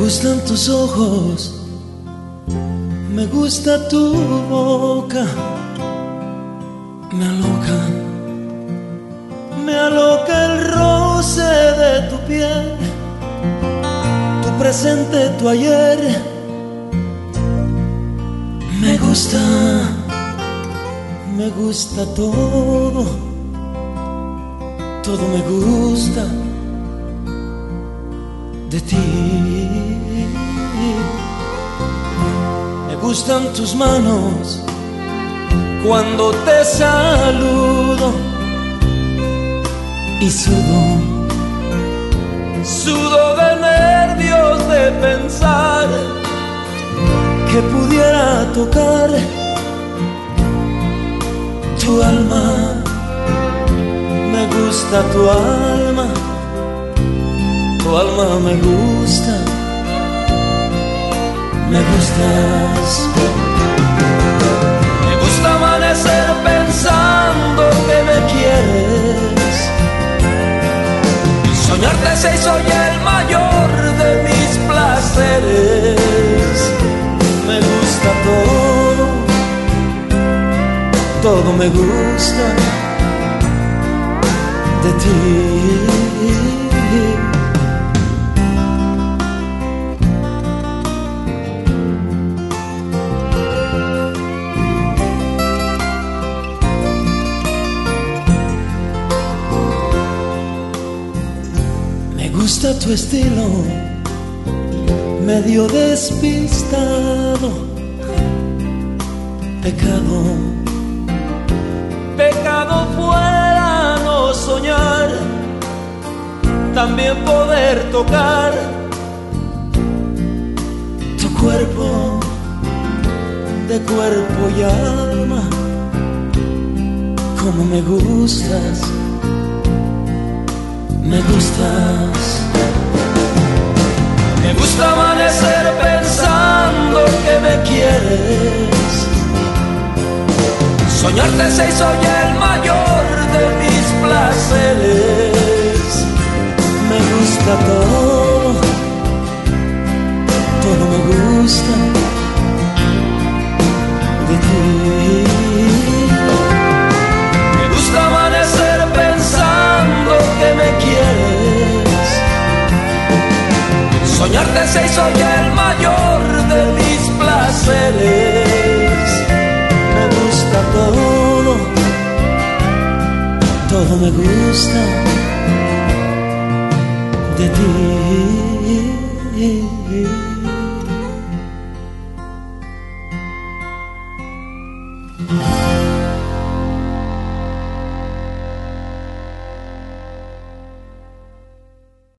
gustan tus ojos, me gusta tu boca, me aloca el roce de tu piel, tu presente, tu ayer. Me gusta todo, todo me gusta de ti. Me gustan tus manos cuando te saludo y sudo de nervios de pensar que pudiera tocar tu alma. Me gusta tu alma me gusta, me gustas. Me gusta amanecer pensando que me quieres, soñarte se hizo ya el mayor de mis placeres. Me gusta todo, todo me gusta de ti. Me gusta tu estilo, medio despistado, pecado fuera no soñar, también poder tocar tu cuerpo, de cuerpo y alma. Como me gustas, me gustas. Me gusta amanecer pensando que me quieres, soñarte se hizo ya el mayor de mis placeres. Me gusta todo, todo me gusta de ti. Me gusta amanecer pensando que me quieres, soñarte se hizo ya el mayor de mis placeres. Me gusta todo, todo me gusta de ti.